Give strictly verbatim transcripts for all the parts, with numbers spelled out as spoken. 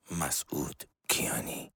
مسعود کیانی.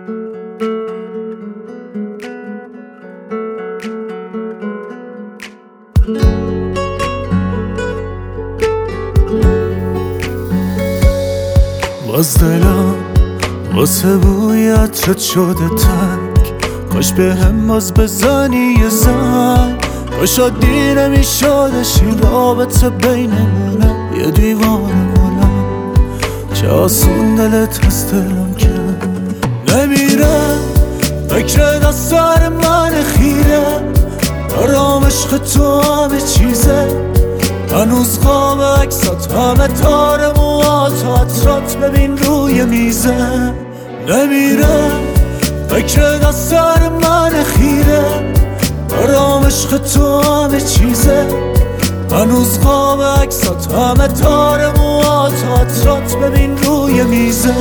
باز دلم واسه بوی عطرت شده تنگ، کاش به هم باز بزنی یه زنگ، کاش عادی نمیشدش این رابطه بینمونه یه دیوانه مونم، چه آسون دلت از دلم کرد. نمیره فکر دستار من خیره، دارم عشق تو همه چیزه، هنوز خواب عکسات همه تار موهات عطرات ببین روی میزه. نمیره فکر دستار من خیره، دارم عشق تو همه چیزه، هنوز خواب عکسات همه تار موهات عطرات ببین روی میزه.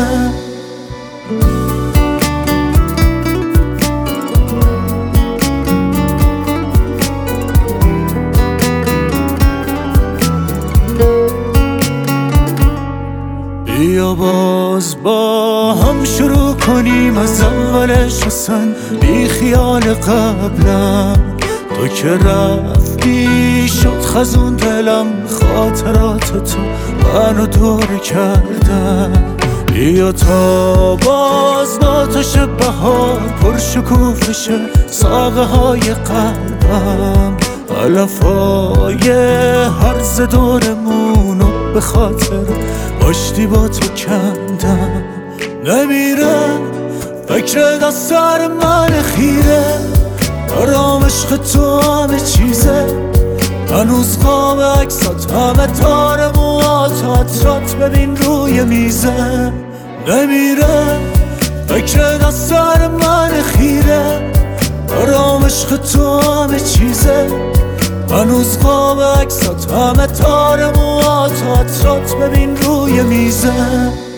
بیا باز با هم شروع کنیم از اولش، اصلا بی خیال قبلم، تو که رفتی شد خزون دلم، خاطرات تو منو دور کردن. بیا تا باز ناتش بهار پر شکوفشه ساقه های قلبم، علفای هرز دورمونو به خاطر آشتی با تو کندم. نمیره فکر دستار من خیره، دارم عشق تو همه چیزه، هنوز خواب عکسات همه تار موهات عطرات ببین روی میزه. نمیره فکر دستار من خیره، دارم عشق تو همه چیزه، هنوز خواب عکسات همه تار موهات عطرات ببین روی میزه.